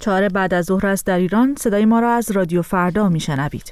4 بعد از ظهر است در ایران. صدای ما را از رادیو فردا میشنوید.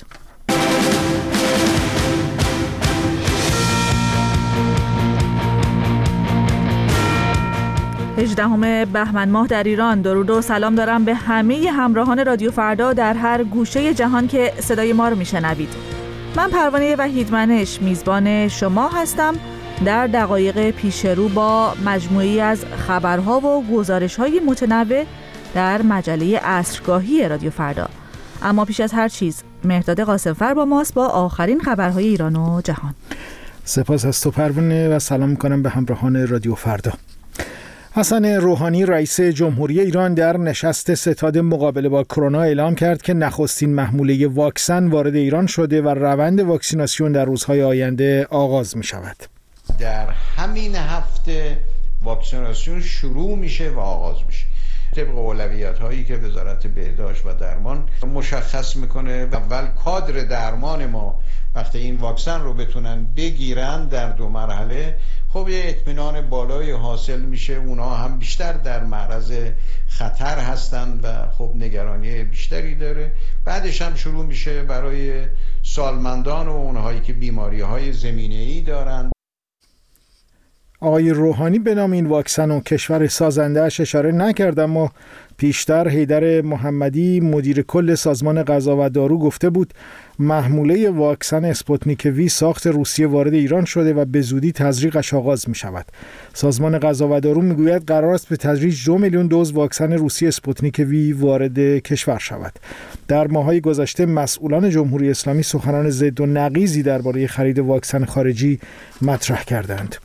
18 بهمن ماه در ایران. درود و سلام دارم به همه همراهان رادیو فردا در هر گوشه جهان که صدای ما رو میشنوید. من پروانه وحیدمنش میزبان شما هستم در دقایق پیش رو با مجموعه‌ای از خبرها و گزارش‌های متنوع در مجله عصرگاهی رادیو فردا. اما پیش از هر چیز مهرداد قاسمفر با ماست با آخرین خبرهای ایران و جهان. سپاس از تو پروانه و سلام می‌کنم به همراهان رادیو فردا. حسن روحانی رئیس جمهوری ایران در نشست ستاد مقابله با کرونا اعلام کرد که نخستین محموله واکسن وارد ایران شده و روند واکسیناسیون در روزهای آینده آغاز می شود. در همین هفته واکسیناسیون شروع میشه و آغاز میشه طبق اولویت هایی که وزارت بهداشت و درمان مشخص میکنه. اول کادر درمان ما وقتی این واکسن رو بتونن بگیرن در 2 مرحله، خب یه اطمینان بالایی حاصل میشه، اونا هم بیشتر در معرض خطر هستن و خب نگرانی بیشتری داره. بعدش هم شروع میشه برای سالمندان و اونهایی که بیماری‌های زمینه‌ای دارن. آقای روحانی به نام این واکسن و کشور سازنده‌اش اشاره نکرد، اما پیشتر حیدر محمدی مدیر کل سازمان غذا و دارو گفته بود محموله واکسن اسپوتنیک وی ساخت روسیه وارد ایران شده و به زودی تزریقش آغاز می شود. سازمان غذا و دارو می گوید قرار است به تدریج 2 میلیون دوز واکسن روسی اسپوتنیک وی وارد کشور شود. در ماه‌های گذشته مسئولان جمهوری اسلامی سخنان ضد و نقیضی درباره خرید واکسن خارجی مطرح کردند.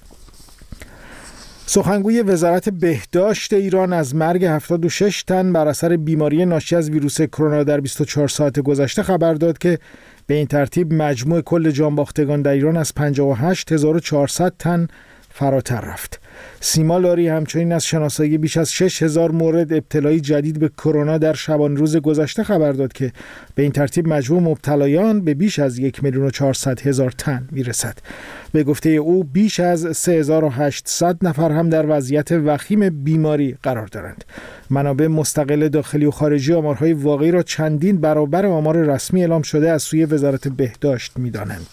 سخنگوی وزارت بهداشت ایران از مرگ 76 تن بر اثر بیماری ناشی از ویروس کرونا در 24 ساعت گذشته خبر داد که به این ترتیب مجموع کل جانباختگان در ایران از 58400 تن فراتر رفت. سیما لاری همچنین از شناسایی بیش از 6000 مورد ابتلایی جدید به کرونا در شبانه روز گذشته خبر داد که به این ترتیب مجموع مبتلایان به بیش از 1,400,000 تن میرسد. به گفته او بیش از 3800 نفر هم در وضعیت وخیم بیماری قرار دارند. منابع مستقل داخلی و خارجی آمارهای واقعی را چندین برابر آمار رسمی اعلام شده از سوی وزارت بهداشت می‌دانند.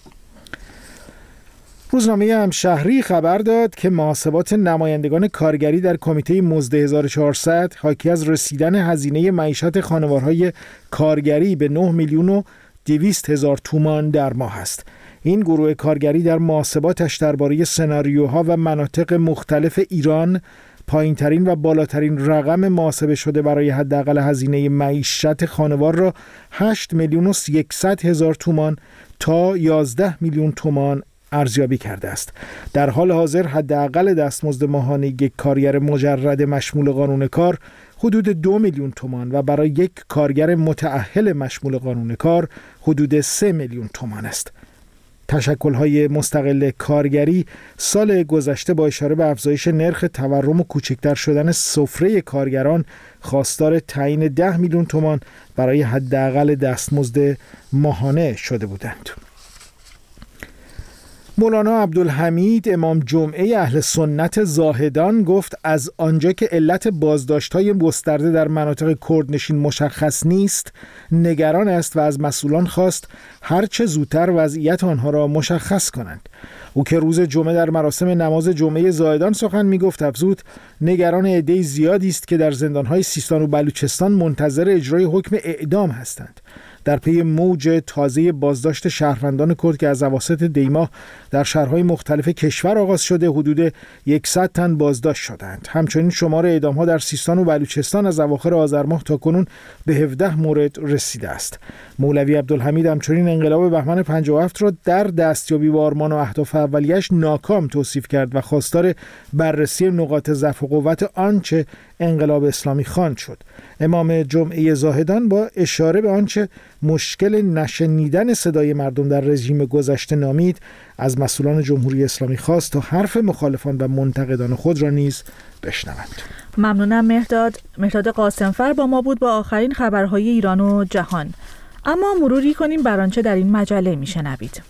روزنامه همشهری خبر داد که محاسبات نمایندگان کارگری در کمیته مزد 1400 حاکی از رسیدن هزینه معیشت خانوارهای کارگری به 9,200,000 تومان در ماه است. این گروه کارگری در محاسباتش درباره سناریوها و مناطق مختلف ایران پایین‌ترین و بالاترین رقم محاسبه شده برای حداقل هزینه معیشت خانوار را 8,100,000 تومان تا 11 میلیون تومان ارزیابی کرده است. در حال حاضر حداقل دستمزد ماهانه یک کارگر مجرد مشمول قانون کار حدود 2 میلیون تومان و برای یک کارگر متأهل مشمول قانون کار حدود 3 میلیون تومان است. تشکل‌های مستقل کارگری سال گذشته با اشاره به افزایش نرخ تورم و کوچکتر شدن سفره کارگران خواستار تعیین 10 میلیون تومان برای حداقل دستمزد ماهانه شده بودند. مولانا عبدالحمید امام جمعه اهل سنت زاهدان گفت از آنجا که علت بازداشت‌های گسترده در مناطق کردنشین مشخص نیست نگران است و از مسئولان خواست هرچه زودتر وضعیت آنها را مشخص کنند. او که روز جمعه در مراسم نماز جمعه زاهدان سخن می‌گفت افزود نگران عده زیادی است که در زندان‌های سیستان و بلوچستان منتظر اجرای حکم اعدام هستند. در پی موج تازه بازداشت شهروندان کرد که از اواسط دیماه در شهرهای مختلف کشور آغاز شده حدود 100 تن بازداشت شدند. همچنین شمار اعدام‌ها در سیستان و بلوچستان از اواخر آذر ماه تا کنون به 17 مورد رسیده است. مولوی عبدالحمید همچنین انقلاب بهمن 57 را در دستیابی به آرمان و اهداف اولیه‌اش ناکام توصیف کرد و خواستار بررسی نقاط ضعف و قوت آنچه انقلاب اسلامی خواند شد. امام جمعه زاهدان با اشاره به آنچه مشکل نشنیدن صدای مردم در رژیم گذشته نامید از مسئولان جمهوری اسلامی خواست تا حرف مخالفان و منتقدان خود را نیز بشنوند. ممنونم مهرداد قاسمفر با ما بود با آخرین خبرهای ایران و جهان. اما مروری کنیم بر آنچه در این مجله میشنوید.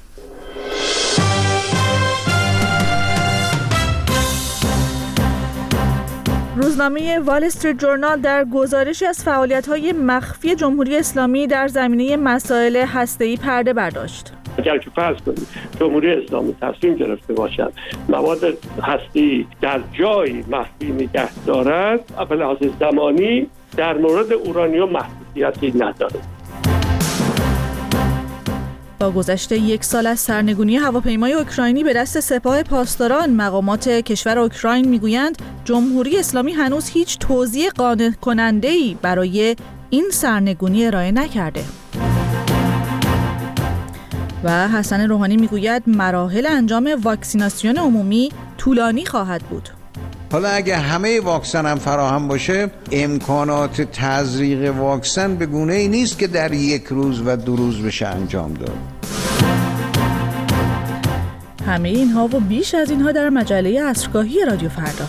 روزنامه وال استریت جورنال در گزارشی از فعالیت‌های مخفی جمهوری اسلامی در زمینه مسائل هسته‌ای پرده برداشت. اگر که فرض کنیم جمهوری اسلامی تصمیم گرفته باشد مواد هسته‌ای در جایی مخفی نگه دارد، به لحاظ زمانی در مورد اورانیوم محدودیتی نداره. با گذشت 1 سال از سرنگونی هواپیمای اوکراینی به دست سپاه پاسداران، مقامات کشور اوکراین میگویند جمهوری اسلامی هنوز هیچ توضیح قانع کننده‌ای برای این سرنگونی ارائه نکرده. و حسن روحانی میگوید مراحل انجام واکسیناسیون عمومی طولانی خواهد بود. حالا اگه همه واکسن هم فراهم باشه، امکانات تزریق واکسن به گونه‌ای نیست که در 1 روز و 2 روز بشه انجام داد. همه اینها و بیش از اینها در مجله عصرگاهی رادیو فردا.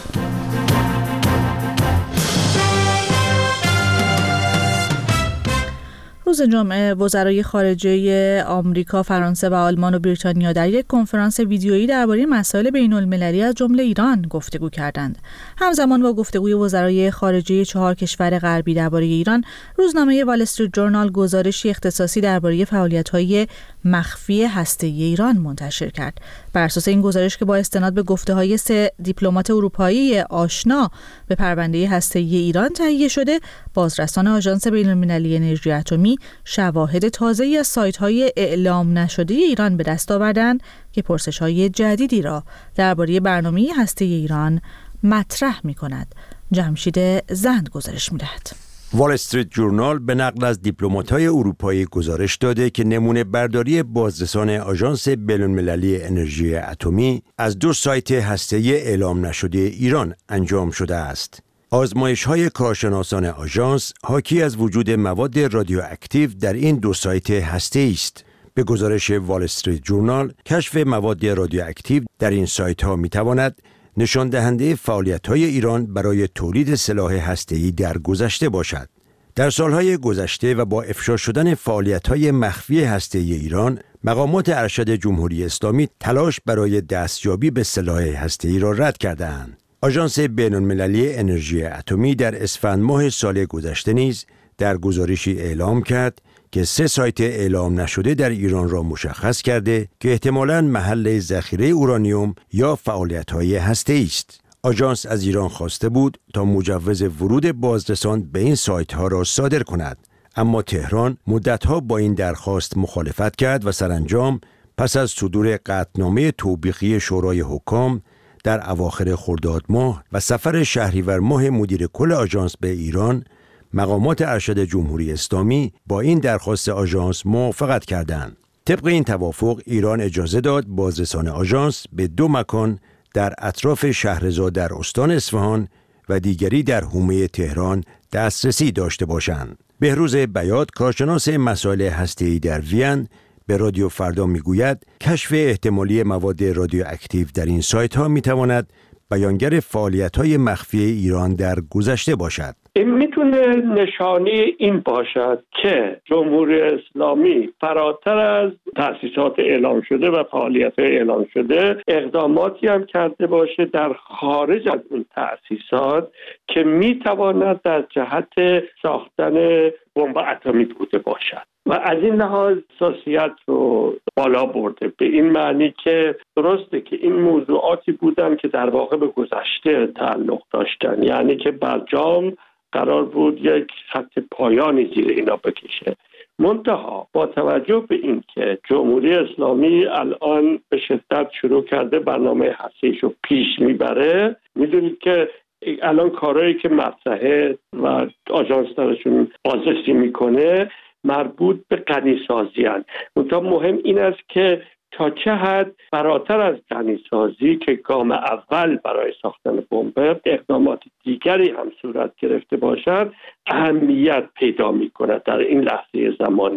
روز جمعه وزرای خارجه آمریکا، فرانسه و آلمان و بریتانیا در یک کنفرانس ویدیویی درباره مسائل بین‌المللی از جمله ایران گفتگو کردند. همزمان با گفتگوی وزرای خارجه 4 کشور غربی درباره ایران، روزنامه وال استریت جورنال گزارشی اختصاصی درباره فعالیت‌های مخفی هسته‌ای ایران منتشر کرد. بر اساس این گزارش که با استناد به گفته‌های 3 دیپلمات اروپایی آشنا به پرونده هسته‌ای ایران تهیه شده، بازرسان آژانس بین‌المللی انرژی اتمی شواهد تازه‌ای از سایت‌های اعلام نشده ایران به دست آوردند که پرسش‌های جدیدی را درباره برنامه هسته‌ای ایران مطرح می‌کند. جمشید زند گزارش می‌دهد. وال استریت جورنال به نقل از دیپلمات‌های اروپایی گزارش داده که نمونه برداری بازرسان آژانس بین‌المللی انرژی اتمی از 2 سایت هسته‌ای اعلام نشده ایران انجام شده است. آزمایش‌های کارشناسان آژانس حاکی از وجود مواد رادیواکتیو در این 2 سایت هسته‌ای است. به گزارش وال استریت جورنال، کشف مواد رادیواکتیو در این سایت‌ها می‌تواند نشان دهنده فعالیت‌های ایران برای تولید سلاح هسته‌ای در گذشته باشد. در سالهای گذشته و با افشا شدن فعالیت‌های مخفی هسته‌ای ایران، مقامات ارشد جمهوری اسلامی تلاش برای دستیابی به سلاح هسته‌ای را رد کردند. آژانس بین‌المللی انرژی اتمی در اسفند ماه سال گذشته نیز در گزارشی اعلام کرد که 3 سایت اعلام نشده در ایران را مشخص کرده که احتمالاً محل ذخیره اورانیوم یا فعالیت‌های هسته‌ای است. آژانس از ایران خواسته بود تا مجوز ورود بازرسان به این سایت‌ها را صادر کند، اما تهران مدت‌ها با این درخواست مخالفت کرد و سرانجام پس از صدور قطعنامه توبیخی شورای حکام در اواخر خرداد ماه و سفر شهریور ماه مدیر کل آژانس به ایران، مقامات ارشد جمهوری اسلامی با این درخواست آژانس موافقت کردند. طبق این توافق ایران اجازه داد بازرسان آژانس به 2 مکان در اطراف شهرضا در استان اصفهان و دیگری در حومه تهران دسترسی داشته باشند. بهروز بیات، کارشناس مسائل هسته‌ای در وین، به رادیو فردا میگوید کشف احتمالی مواد رادیواکتیو در این سایت‌ها میتواند بیانگر فعالیت‌های مخفی ایران در گذشته باشد. این میتونه نشانه این باشد که جمهوری اسلامی فراتر از تأسیسات اعلام شده و فعالیت اعلام شده اقداماتی هم کرده باشه در خارج از این تأسیسات که میتواند در جهت ساختن بمب اتمی بوده باشد و از این لحاظ حساسیت رو بالا برده، به این معنی که درسته که این موضوعاتی بودن که در واقع به گذشته تعلق داشتن، یعنی که برجام قرار بود یک خط پایانی زیر اینا بکشه. منتها با توجه به این که جمهوری اسلامی الان به شدت شروع کرده برنامه هسته‌ایش رو پیش میبره، میدونید که الان کارهایی که مطرحه و آژانس درشون بازرسی میکنه مربوط به غنی‌سازی هستند. منتها مهم این است که تا چه حد فراتر از غنی‌سازی که گام اول برای ساختن بمب اقدامات دیگری هم صورت گرفته باشد اهمیت پیدا می‌کند در این لحظه زمانی.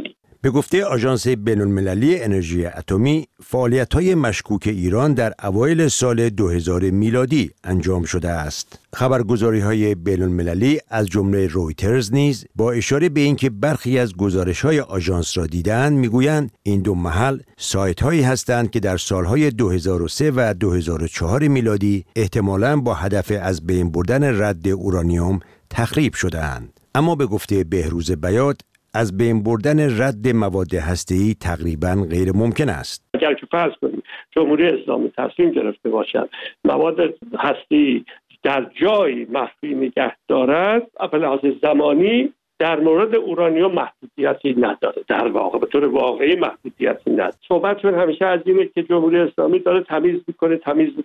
به گفته آژانس بین‌المللی انرژی اتمی، فعالیت‌های مشکوک ایران در اوایل سال 2000 میلادی انجام شده است. خبرگزاری‌های بین‌المللی از جمله رویترز نیز با اشاره به اینکه برخی از گزارش‌های آژانس را دیدند می‌گویند این دو محل سایت‌هایی هستند که در سال‌های 2003 و 2004 میلادی احتمالاً با هدف از بین بردن رد اورانیوم تخریب شده‌اند. اما به گفته بهروز بیات، از بین بردن رد مواد هسته‌ای تقریباً غیر ممکن است. اگر که فرض کنیم جمهوری اسلامی تصمیم گرفته باشد مواد هسته‌ای در جای مخفی نگه دارد، به لحاظ زمانی در مورد اورانیوم محدودیتی نداره. در واقع به طور واقعی محدودیتی نداره. صحبتشون همیشه از اینه که جمهوری اسلامی داره تمیز میکنه.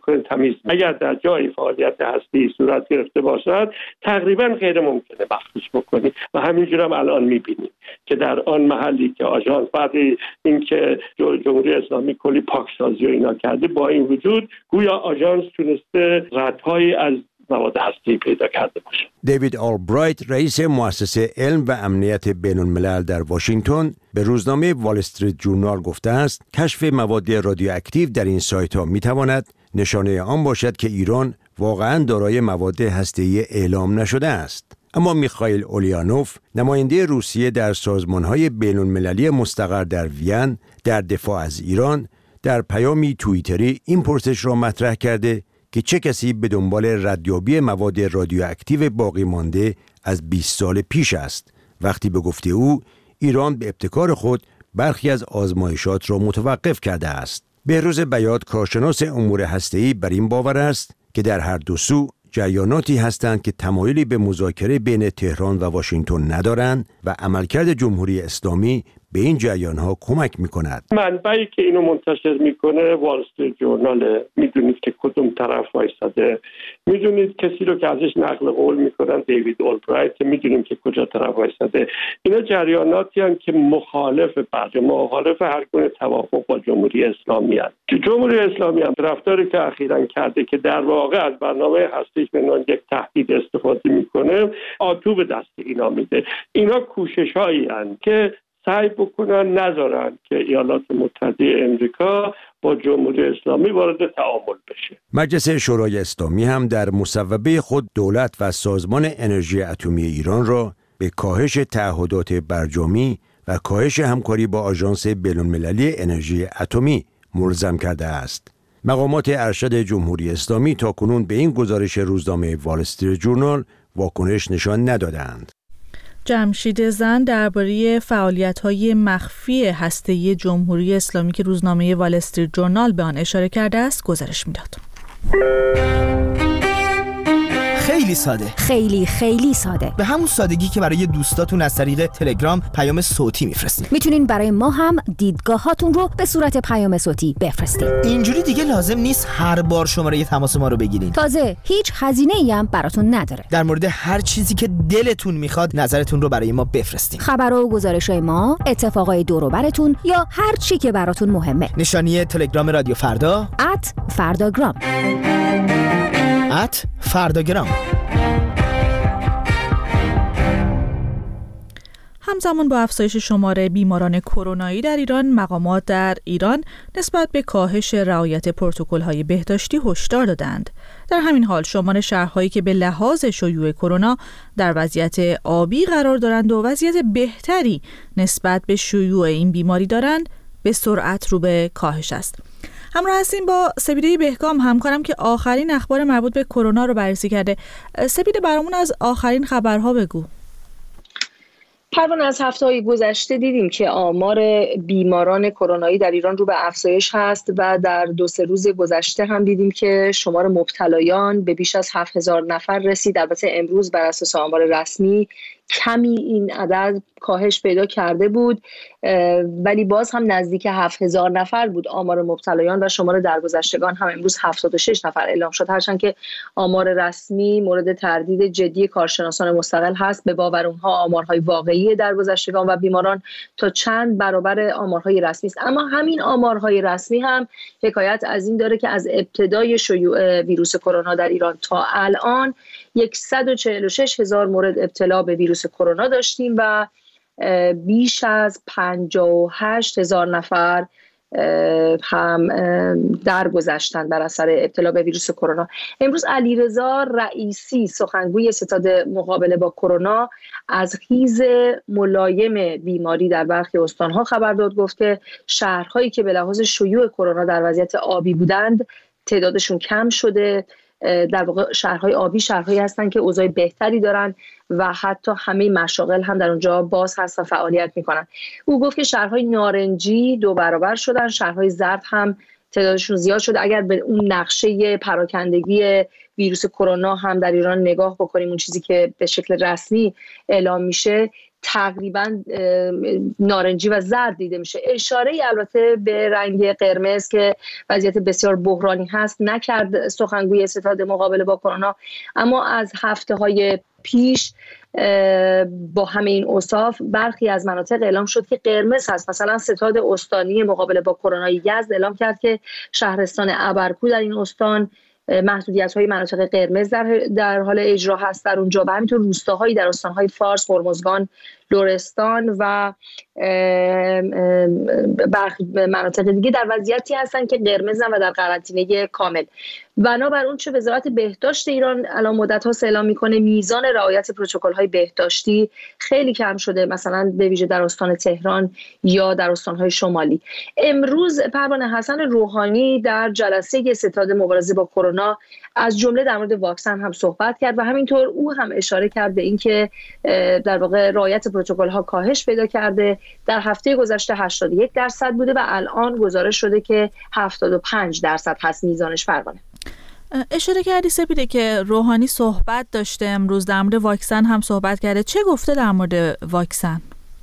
اگر در جای فعالیت هستی صورت گرفته باشد تقریبا غیر ممکنه مخفیش بکنی و همینجور هم الان میبینیم که در آن محلی که آژانس بعد اینکه جمهوری اسلامی کلی پاکسازی و اینا کرده، با این وجود گویا آژانس تونسته ردهایی از مواد هستی پیدا کرده باشه. دیوید آلبرایت، رئیس مؤسسه علم و امنیت بین الملل در واشنگتن، به روزنامه وال استریت جورنال گفته است کشف مواد رادیواکتیو در این سایت ها می تواند نشانه آن باشد که ایران واقعاً دارای مواد هسته‌ای اعلام نشده است. اما میخائیل اولیانوف، نماینده روسیه در سازمان‌های بین‌المللی مستقر در وین در دفاع از ایران، در پیامی توییتری این پرسش را مطرح کرده که چه کسی به دنبال ردیابی مواد رادیواکتیو باقی مانده از 20 سال پیش است، وقتی به گفته او ایران به ابتکار خود برخی از آزمایشات را متوقف کرده است. بهروز بیات، کارشناس امور هسته‌ای، بر این باور است که در هر دو سو جریاناتی هستند که تمایلی به مذاکره بین تهران و واشنگتن ندارند و عملکرد جمهوری اسلامی به این جریان‌ها کمک می‌کند. منبعی که اینو منتشر میکنه وال استریت جورنال، میدونید که کدوم طرف وایساده، میدونید کسی رو که ازش نقل قول میکنن دیوید آلبرایت، میدونیم که کجا طرف وایساده. اینا جریاناتی هستند که مخالف هر گونه توافق با جمهوری اسلامی هست. جمهوری اسلامی هم رفتاری که اخیراً کرده که در واقع از برنامه هستیش به عنوان یک تهدید استفاده میکنه، آتو به دست اینا میده. اینا کوشش‌هایی هستند که سعی بکنن نذارن که ایالات متحده امریکا با جمهوری اسلامی وارد تعامل بشه. مجلس شورای اسلامی هم در مصوبه خود دولت و سازمان انرژی اتمی ایران را به کاهش تعهدات برجامی و کاهش همکاری با آژانس بین‌المللی انرژی اتمی ملزم کرده است. مقامات ارشد جمهوری اسلامی تاکنون به این گزارش روزنامه وال استریت جورنال واکنش نشان ندادند. جمشید زن درباره فعالیت‌های مخفی هسته‌ای جمهوری اسلامی که روزنامه وال استریت جورنال به آن اشاره کرده است گزارش می‌داد. خیلی ساده. خیلی ساده. به همون سادگی که برای دوستاتون از طریق تلگرام پیام صوتی میفرستین. میتونین برای ما هم دیدگاهاتون رو به صورت پیام صوتی بفرستین. اینجوری دیگه لازم نیست هر بار شماره تماس ما رو بگیرین. تازه هیچ هزینه‌ای هم براتون نداره. در مورد هر چیزی که دلتون میخواد نظرتون رو برای ما بفرستین. خبرها و گزارش‌های ما، اتفاقای دور و برتون یا هر چی که براتون مهمه. نشانی تلگرام رادیو فردا @فرداگرام. @فرداگرام. همزمان با افزایش شمار بیماران کرونایی در ایران، مقامات در ایران نسبت به کاهش رعایت پروتکل‌های بهداشتی هشدار دادند. در همین حال شمار شهرهایی که به لحاظ شیوع کرونا در وضعیت آبی قرار دارند و وضعیت بهتری نسبت به شیوع این بیماری دارند، به سرعت رو به کاهش است. همراه هستیم با سپیده بهگام، همکارم که آخرین اخبار مربوط به کرونا رو بررسی کرده. سپیده، برامون از آخرین خبرها بگو. پروانه، از هفته‌های گذشته دیدیم که آمار بیماران کرونایی در ایران رو به افزایش هست و در 2-3 روز گذشته هم دیدیم که شمار مبتلایان به بیش از 7000 نفر رسید. البته امروز بر اساس آمار رسمی کمی این عدد کاهش پیدا کرده بود، ولی باز هم نزدیک 7000 نفر بود آمار مبتلایان و شمار درگذشتگان هم امروز 76 نفر اعلام شد. هرچند که آمار رسمی مورد تردید جدی کارشناسان مستقل هست، به باور اونها آمارهای واقعی درگذشتگان و بیماران تا چند برابر آمارهای رسمی است. اما همین آمارهای رسمی هم حکایت از این داره که از ابتدای شیوع ویروس کرونا در ایران تا الان 146,000 مورد ابتلا به ویروس کرونا داشتیم و بیش از 58,000 نفر هم درگذشتن بر اثر ابتلا به ویروس کرونا. امروز علیرضا رئیسی سخنگوی ستاد مقابله با کرونا از خیز ملایم بیماری در برخی استانها خبر داد. گفت که شهرهایی که به لحاظ شیوع کرونا در وضعیت آبی بودند تعدادشون کم شده. در واقع شهرهای آبی شهرهایی هستند که اوضاع بهتری دارن و حتی همه مشاغل هم در اونجا باز هست و فعالیت میکنن. او گفت که شهرهای نارنجی 2 برابر شدن، شهرهای زرد هم تعدادشون زیاد شده. اگر به اون نقشه پراکندگی ویروس کرونا هم در ایران نگاه بکنیم، اون چیزی که به شکل رسمی اعلام میشه تقریبا نارنجی و زرد دیده میشه. اشاره البته به رنگ قرمز که وضعیت بسیار بحرانی هست نکرد سخنگوی ستاد مقابله با کرونا، اما از هفته‌های پیش با همه این اوصاف برخی از مناطق اعلام شد که قرمز هست. مثلا ستاد استانی مقابله با کرونا یزد اعلام کرد که شهرستان ابرکو در این استان محدودیت‌های مناطق قرمز در حال اجرا هست در اونجا و همینطور روستاهایی در استان‌های فارس، هرمزگان، لرستان و برخی مناطق دیگه در وضعیتی هستن که قرمزن و در قرنطینه کامل. بنابر اون چه وزارت بهداشت ایران الان مدت‌ها اعلام میکنه میزان رعایت پروتکل‌های بهداشتی خیلی کم شده، مثلا به ویژه در استان تهران یا در استان‌های شمالی. امروز پروانه حسن روحانی در جلسه ستاد مبارزه با کرونا از جمله در مورد واکسن هم صحبت کرد و همینطور او هم اشاره کرد به اینکه در واقع رعایت پروتکل‌ها کاهش پیدا کرده. در هفته گذشته 81% بوده و الان گزارش شده که 75% هست میزانش. پروانه اشاره کردی سپیده که روحانی صحبت داشته امروز در مورد واکسن هم صحبت کرده. چه گفته در مورد واکسن؟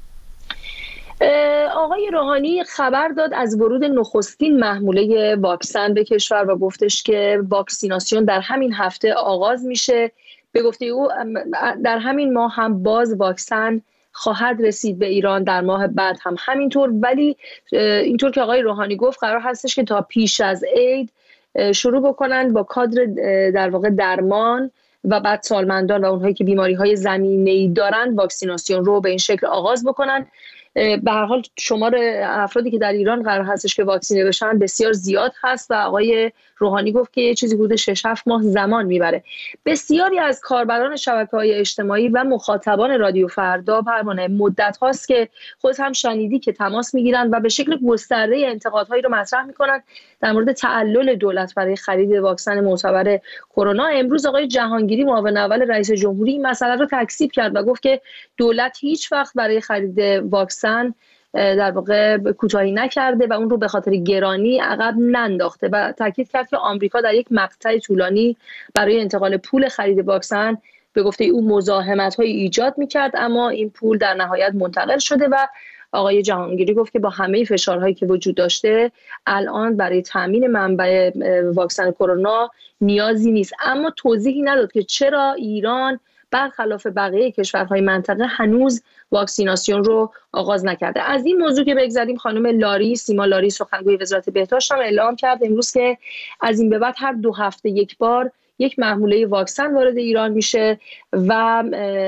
آقای روحانی خبر داد از ورود نخستین محموله واکسن به کشور و گفتش که واکسیناسیون در همین هفته آغاز میشه. به گفته او در همین ماه هم باز واکسن خواهد رسید به ایران، در ماه بعد هم همینطور، ولی اینطور که آقای روحانی گفت قرار هستش که تا پیش از عید شروع بکنن با کادر در واقع درمان و بعد سالمندان و اونهایی که بیماری‌های زمینه‌ای دارن واکسیناسیون رو به این شکل آغاز بکنن. به هر حال شمار افرادی که در ایران قرار هستش که واکسینه بشن بسیار زیاد هست و آقای روحانی گفت که یه چیزی حدود 6-7 ماه زمان میبره. بسیاری از کاربران شبکه‌های اجتماعی و مخاطبان رادیو فردا پروانه مدت هاست که خود هم شنیدی که تماس میگیرن و به شکل گسترده انتقادهایی رو مطرح میکنن در مورد تعلل دولت برای خرید واکسن معتبر کرونا. امروز آقای جهانگیری معاون اول رئیس جمهوری این مسئله رو تکذیب کرد و گفت که دولت هیچ وقت برای خرید واکسن در واقع کوتاهی نکرده و اون رو به خاطر گرانی عقب ننداخته و تاکید کرد که آمریکا در یک مقطع طولانی برای انتقال پول خرید واکسن به گفته او مزاحمت‌های ایجاد می‌کرد، اما این پول در نهایت منتقل شده و آقای جهانگیری گفت که با همه فشارهایی که وجود داشته الان برای تامین منبع واکسن کرونا نیازی نیست، اما توضیحی نداد که چرا ایران برخلاف بقیه کشورهای منطقه هنوز واکسیناسیون رو آغاز نکرده. از این موضوع که بگذاریم، خانم سیما لاری سخنگوی وزارت بهداشت هم اعلام کرد امروز که از این به بعد هر 2 هفته یک بار یک محموله واکسن وارد ایران میشه و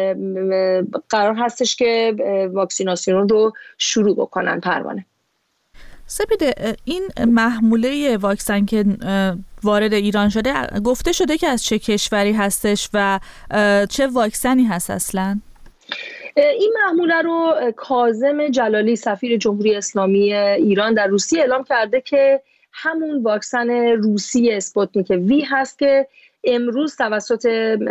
قرار هستش که واکسیناسیون رو شروع بکنن. پروانه سپیده، این محموله واکسن که وارد ایران شده گفته شده که از چه کشوری هستش و چه واکسنی هست اصلا؟ این محموله رو کاظم جلالی سفیر جمهوری اسلامی ایران در روسیه اعلام کرده که همون واکسن روسی اسپوتنیک وی هست که امروز توسط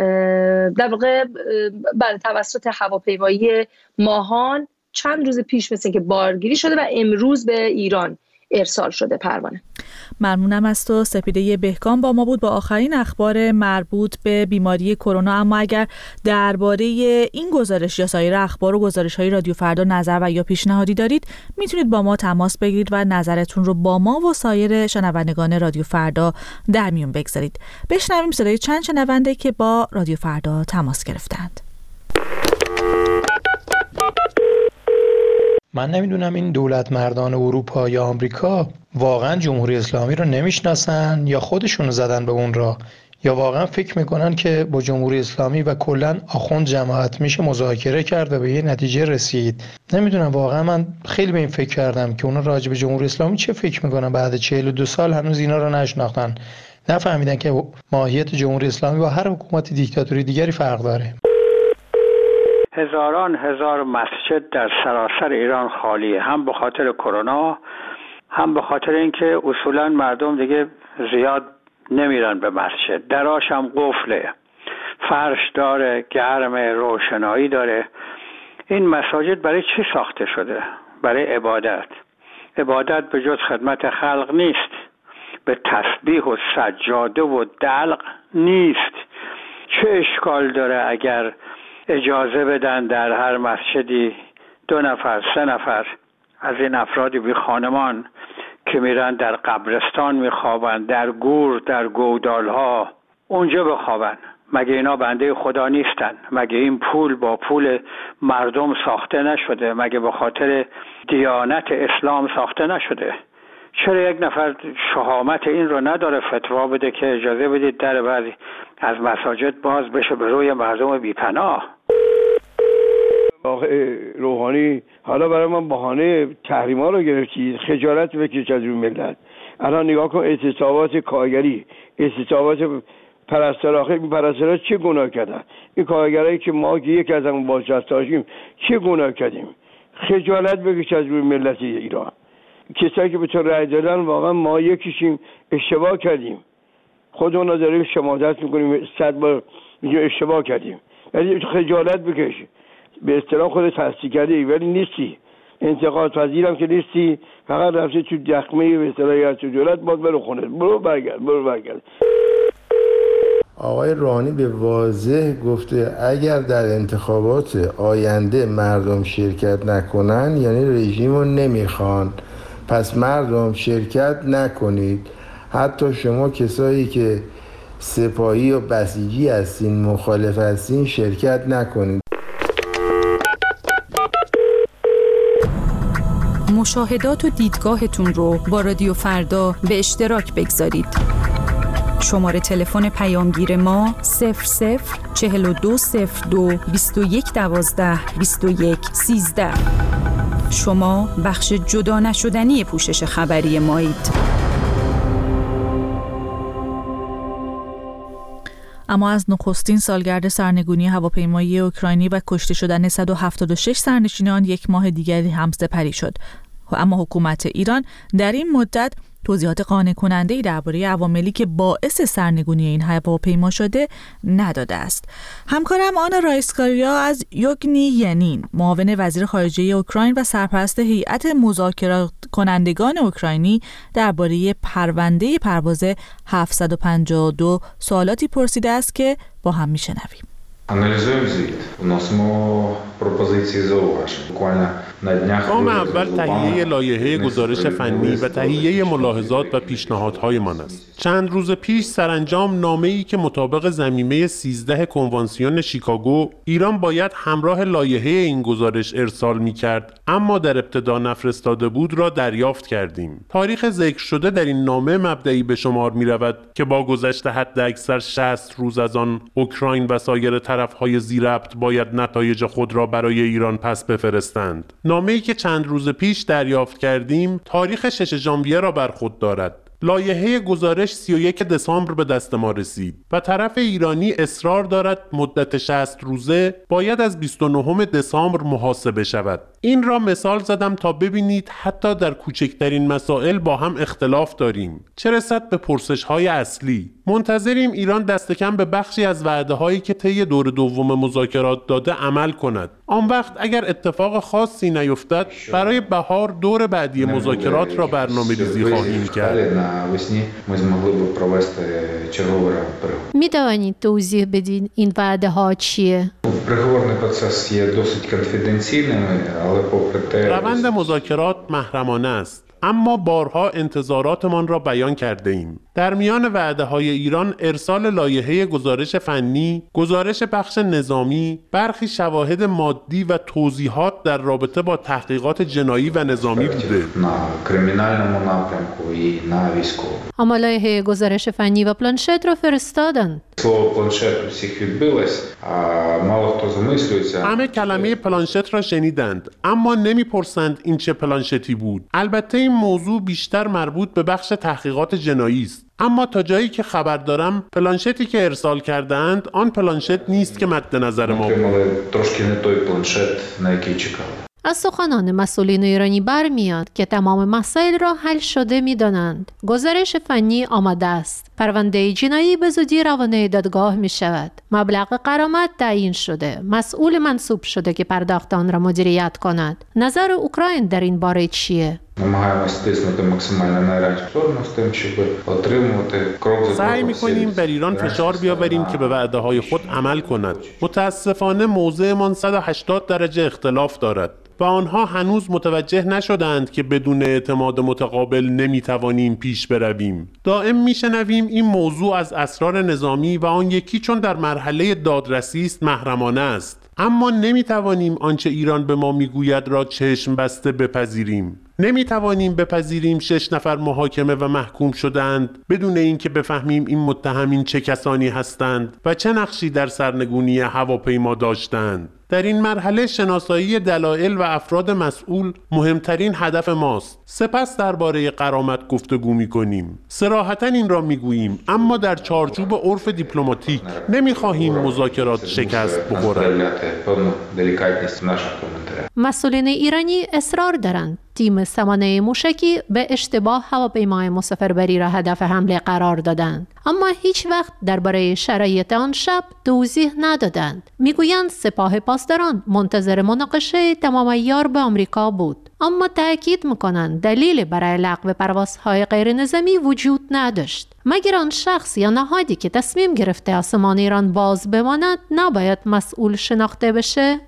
هواپیمایی ماهان چند روز پیش مثل که بارگیری شده و امروز به ایران ارسال شده. پروانه ممنونم از تو. سپیده بهکام با ما بود با آخرین اخبار مربوط به بیماری کرونا. اما اگر درباره این گزارش یا سایر اخبار و گزارش‌های رادیو فردا نظر و یا پیشنهادی دارید میتونید با ما تماس بگیرید و نظرتون رو با ما و سایر شنوندگان رادیو فردا در میون بگذارید. بشنویم صدای چند شنونده که با رادیو فردا تماس گرفتند. من نمیدونم این دولت مردان اروپا یا آمریکا واقعا جمهوری اسلامی رو نمیشناسن یا خودشونو زدن به اون راه یا واقعا فکر میکنن که با جمهوری اسلامی و کلا آخوند جماعت میشه مذاکره کرد و به یه نتیجه رسید؟ نمیدونم، واقعا من خیلی به این فکر کردم که اونا راجع به جمهوری اسلامی چه فکر میکنن. بعد 42 سال هنوز اینا رو نشناختن، نفهمیدن که ماهیت جمهوری اسلامی با هر حکومت دیکتاتوری دیگری فرق داره. هزاران هزار مسجد در سراسر ایران خالیه، هم به خاطر کرونا، هم به خاطر اینکه اصولا مردم دیگه زیاد نمیرن به مسجد. دراش هم قفله، فرش داره، گرم، روشنایی داره. این مساجد برای چی ساخته شده؟ برای عبادت. عبادت به جز خدمت خلق نیست، به تسبیح و سجاده و دلق نیست. چه اشکال داره اگر اجازه بدن در هر مسجدی 2 نفر 3 نفر از این افرادی بی خانمان که میرن در قبرستان میخوابن، در گور، در گودالها، اونجا بخوابن؟ مگه اینا بنده خدا نیستن؟ مگه این پول با پول مردم ساخته نشده؟ مگه به خاطر دیانت اسلام ساخته نشده؟ چرا یک نفر شهامت این رو نداره فتوا بده که اجازه بدید در بعضی از مساجد باز بشه به روی مردم بی‌پناه؟ آقای روحانی حالا برای من بهانه تحریما رو گرفتید، خجالت بکش از اون ملت. الان نگاه کن اعتصابات کارگری، اعتصابات پرستارا، آخه این پرستارا چه گناه کردن؟ این کارگرایی که ما که یک از همون بازنشسته‌هاشیم چه گناه کردیم؟ خجالت بکش از اون ملت ایران. کسایی که به تو رأی دادن واقعا ما یکیشیم، اشتباه کردیم، خودمون رو داریم شماتت میکنیم، 100 بار میگه اشتباه کردیم. ولی خجالت بکش، به اصطلاح خودت تصدیق کردی ولی نیستی، انتقاد پذیرم که نیستی، فقط رفتی تو دخمه به اصطلاح یا تو دولت باز برو خونه، برو برگرد. آقای روحانی به واضح گفته اگر در انتخابات آینده مردم شرکت نکنن یعنی رژیم رو نمیخوان، پس مردم شرکت نکنید. حتی شما کسایی که سپاهی و بسیجی هستین، مخالف هستین، شرکت نکنید. مشاهدات و دیدگاهتون رو با رادیو فردا به اشتراک بگذارید. شماره تلفن پیامگیر ما 004202 2112 2113. شما بخش جدا نشدنی پوشش خبری مایید. اما از نخستین سالگرد سرنگونی هواپیمایی اوکراینی و کشته شدن 176 سرنشینان یک ماه دیگری هم سپری شد. اما حکومت ایران در این مدت توضیحات قانع کننده‌ای درباره عواملی که باعث سرنگونی این هواپیما شده نداده است. همکارم آنا رایسکاریا از یوگنی ینین، معاون وزیر خارجه اوکراین و سرپرست هیئت مذاکره کنندگان اوکراینی، درباره پرونده پرواز 752 سوالاتی پرسیده است که با هم میشنویم. Аналізуємо звіт. Вносимо пропозиції зауважень. Буквально на днях گام اول تهیه لایحه گزارش فنی و تهیه ملاحظات و پیشنهادهایمان است. چند روز پیش سرانجام نامه‌ای که مطابق ضمیمه 13 کنوانسیون شیکاگو ایران باید همراه لایحه این گزارش ارسال می‌کرد، اما در ابتدا نفرستاده بود را دریافت کردیم. تاریخ ذکر شده در این نامه مبدئی به شمار می‌رود که با گذشت حداکثر 60 روز از آن اوکراین و سایر طرف‌های ذی‌ربط باید نتایج خود را برای ایران پس بفرستند. نامه‌ای که چند روز پیش دریافت کردیم تاریخ 6 ژانویه را بر خود دارد. لایحه گزارش 31 دسامبر به دست ما رسید و طرف ایرانی اصرار دارد مدت 60 روزه باید از 29 دسامبر محاسبه شود. این را مثال زدم تا ببینید حتی در کوچکترین مسائل با هم اختلاف داریم، چه رسد به پرسش‌های اصلی. منتظریم ایران دست کم به بخشی از وعده‌هایی که طی دور دوم مذاکرات داده عمل کند. آن وقت اگر اتفاق خاصی نیفتد برای بهار دور بعدی مذاکرات را برنامه‌ریزی خواهیم کرد. می‌توانید توضیح بدین این وعده ها چیه؟ روند مذاکرات محرمانه است. اما بارها انتظاراتمان را بیان کرده ایم. در میان وعده‌های ایران ارسال لایحه گزارش فنی، گزارش بخش نظامی، برخی شواهد مادی و توضیحات در رابطه با تحقیقات جنایی و نظامی بوده. اما لایحه گزارش فنی و پلانشت را فرستادند. همه کلمه پلانشت را شنیدند، اما نمیپرسند این چه پلانشتی بود. البته این موضوع بیشتر مربوط به بخش تحقیقات جنایی است. اما تا جایی که خبر دارم پلانشتی که ارسال کردند آن پلانشت نیست که مد نظر ما بود. از سخنان مسئولین ایرانی برمیاد که تمام مسائل را حل شده می‌دانند. گزارش فنی آماده است. پرونده جنایی به زودی روانه دادگاه می شود. مبلغ غرامت تعیین شده. مسئول منصوب شده که پرداخت آن را مدیریت کند. نظر اوکراین در این باره چیه؟ سعی می‌کنیم بر ایران فشار بیاوریم که به وعده‌های خود عمل کند. متاسفانه موضعمان 180 درجه اختلاف دارد و آنها هنوز متوجه نشدند که بدون اعتماد متقابل نمی‌توانیم پیش برویم. دائم می‌شنویم این موضوع از اسرار نظامی و آن یکی چون در مرحله دادرسی است محرمانه است. اما نمی‌توانیم آنچه ایران به ما می‌گوید را چشم بسته بپذیریم. نمی‌توانیم بپذیریم 6 نفر محاکمه و محکوم شدند بدون اینکه بفهمیم این متهمین چه کسانی هستند و چه نقشی در سرنگونی هواپیما داشتند. در این مرحله شناسایی دلایل و افراد مسئول مهمترین هدف ماست. سپس درباره غرامت گفتگو می‌کنیم. صراحتاً این را می‌گوییم، اما در چارچوب عرف دیپلماتیک نمی‌خواهیم مذاکرات شکست بخورند. مسئولین ایرانی اصرار دارند تیم سامانه موشکی به اشتباه هواپیمای مسافربری را هدف حمله قرار دادند، اما هیچ وقت درباره شرایط آن شب توضیح ندادند. میگویند سپاه پاسداران منتظر مناقشه تمام عیار به آمریکا بود، اما تأکید میکنند دلیل برای لغو پروازهای غیر نظامی وجود نداشت. مگر آن شخص یا نهادی که تصمیم گرفته آسمان ایران باز بماند نباید مسئول شناخته بشه؟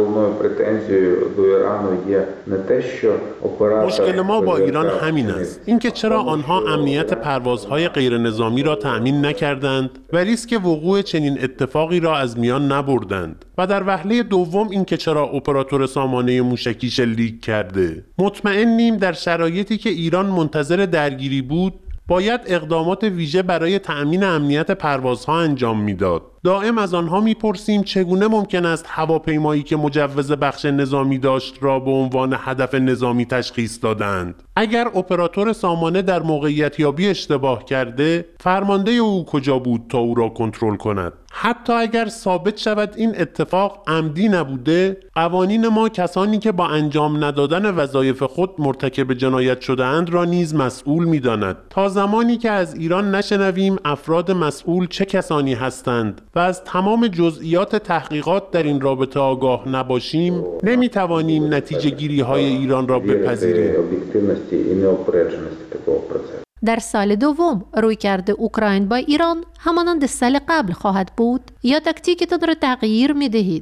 مشکل ما با ایران همین است، اینکه چرا آنها امنیت پروازهای غیر نظامی را تأمین نکردند و ریسک وقوع چنین اتفاقی را از میان نبردند، و در وهله دوم اینکه چرا اپراتور سامانه موشکی شلیک کرده. مطمئنیم در شرایطی که ایران منتظر درگیری بود باید اقدامات ویژه برای تأمین امنیت پروازها انجام میداد. دائم از آنها میپرسیم چگونه ممکن است هواپیمایی که مجوز بخش نظامی داشت را به عنوان هدف نظامی تشخیص دادند. اگر اپراتور سامانه در موقعیت یابی اشتباه کرده، فرمانده او کجا بود تا او را کنترل کند؟ حتی اگر ثابت شود این اتفاق عمدی نبوده، قوانین ما کسانی که با انجام ندادن وظایف خود مرتکب جنایت شده‌اند را نیز مسئول می‌داند. تا زمانی که از ایران نشنویم افراد مسئول چه کسانی هستند و از تمام جزئیات تحقیقات در این رابطه آگاه نباشیم، نمی‌توانیم نتیجه گیری‌های ایران را بپذیریم. در سال دوم رویکرد اوکراین با ایران همانند سال قبل خواهد بود یا تاکتیکتان را تغییر می‌دهید؟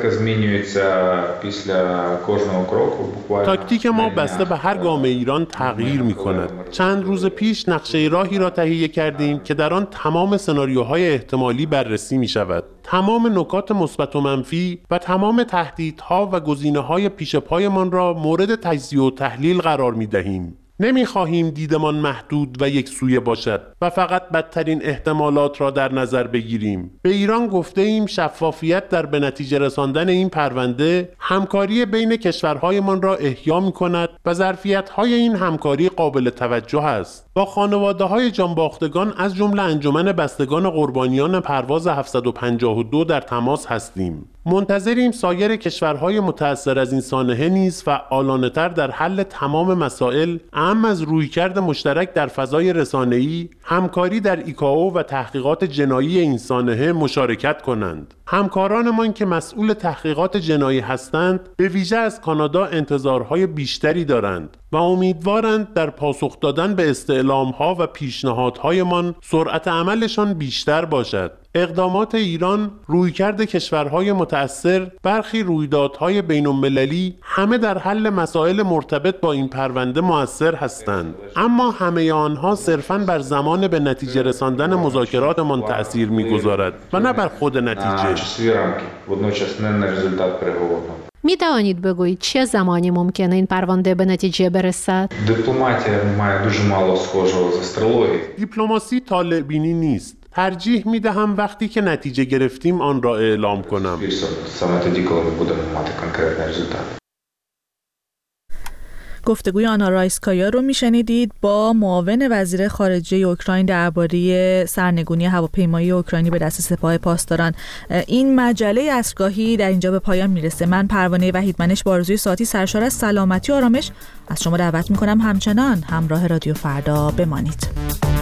تاکتیک ما بسته به هر گام ایران تغییر می‌کند. چند روز پیش نقشه راهی را تهیه کردیم که در آن تمام سناریوهای احتمالی بررسی می‌شود. تمام نکات مثبت و منفی و تمام تهدیدها و گزینه‌های پیش پایمان را مورد تجزیه و تحلیل قرار می‌دهیم. نمی‌خواهیم دیدمان محدود و یک سویه باشد و فقط بدترین احتمالات را در نظر بگیریم. به ایران گفته ایم شفافیت در به نتیجه رساندن این پرونده همکاری بین کشورهایمان را احیا می‌کند و ظرفیت‌های این همکاری قابل توجه است. با خانواده‌های جانباختگان از جمله انجمن بستگان قربانیان پرواز 752 در تماس هستیم. منتظریم سایر کشورهای متأثر از این سانحه نیز فعالانه‌تر در حل تمام مسائل، اهم از رویکرد مشترک در فضای رسانه‌ای، همکاری در ایکائو و تحقیقات جنایی این سانحه مشارکت کنند. همکارانمان که مسئول تحقیقات جنایی هستند، به ویژه از کانادا انتظارهای بیشتری دارند و امیدوارند در پاسخ دادن به استعلام‌ها و پیشنهادهایمان سرعت عملشان بیشتر باشد. اقدامات ایران، رویکرد کشورهای متأثر، برخی رویدادهای بین‌المللی همه در حل مسائل مرتبط با این پرونده مؤثر هستند، اما همه آنها صرفاً بر زمان به نتیجه رساندن مذاکراتمان تأثیر می‌گذارد و نه بر خود نتیجه. می توانید بگویید چه زمانی ممکنه این پرونده به نتیجه برسد؟ دیپلماسی طالع بینی نیست. ترجیح می دهم وقتی که نتیجه گرفتیم آن را اعلام کنم. گفتگوی آنا رایسکایا رو میشنیدید با معاون وزیر خارجه اوکراین درباره سرنگونی هواپیمایی اوکراینی به دست سپاه پاسداران. این مجله عصرگاهی در اینجا به پایان میرسه. من پروانه وحیدمنش با آرزوی ساعتی سرشار از سلامتی و آرامش از شما دعوت میکنم همچنان همراه رادیو فردا بمانید.